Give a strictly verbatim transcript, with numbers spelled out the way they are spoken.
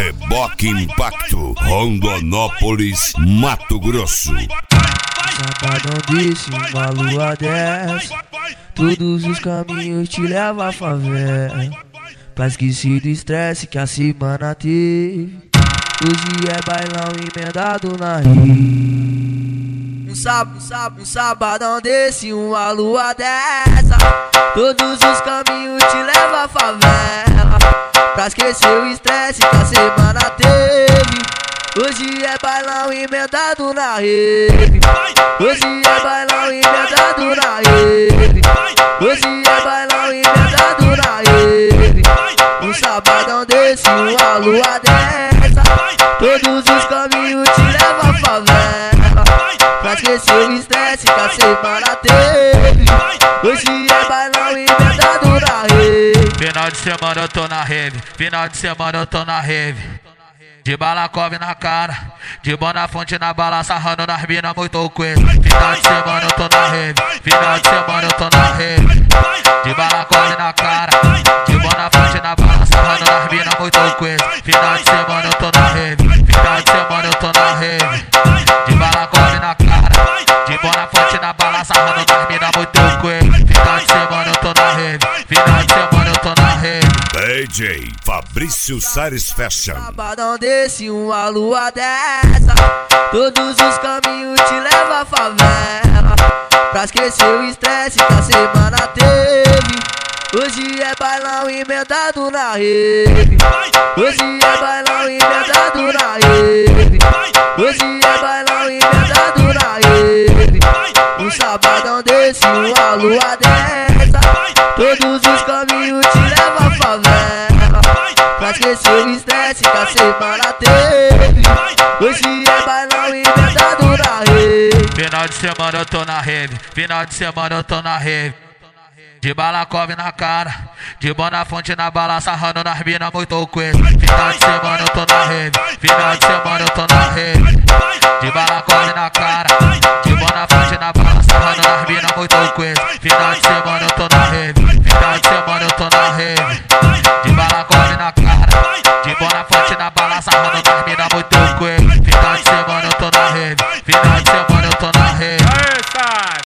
Reboque Impacto, Rondonópolis, Mato Grosso. Sabadão desse, uma lua desce, todos os caminhos te levam à favela, pra esquecer do estresse que a semana teve. Hoje é bailão emendado na rede. Um sábado, um sábado, um sabadão desse, uma lua dessa, todos os caminhos te levam à favela, pra esquecer o estresse que a semana teve. Hoje é bailão emendado na rede. Hoje é bailão emendado na rede. Hoje é bailão emendado na rede. Um sabadão desse, uma lua dessa, todos os caminhos te levam à favela, pra esquecer o estresse que a semana teve. Hoje é bailão emendado na rede. Final de semana eu tô na rave, final de semana eu tô na rave. De balacove na cara, de Bonafonte na bala, sarrando nas mina muito coisa. Final de semana eu tô na rave, final de semana eu tô na rave. De balacove na cara, de Bonafonte na bala, sarrando nas mina muito coisa. Final de semana eu tô na rave, final de semana eu tô na rave. De balacove na cara, de Bonafonte na bala, sarrando nas mina muito coisa. Final de semana eu tô na rave, final de semana eu tô na rave. D J Fabrício Sares Fashion. Sabadão desse, uma lua dessa, todos os caminhos te levam à favela, pra esquecer o estresse que a semana teve. Hoje é bailão emendado na rede. Hoje é bailão emendado na rede. Hoje é bailão emendado na rede. Um sabadão desse, uma lua dessa, todos os caminhos te levam à favela, pra esquecer o estresse que a semana teve. Hoje é bailão emendado na rede. Final de semana eu tô na rave, final de semana eu tô na rave. De balacove na cara, de Bonafonte na bala, sarrando nas mina muito coisa. Final de semana eu tô na rave, final de semana eu tô na rave.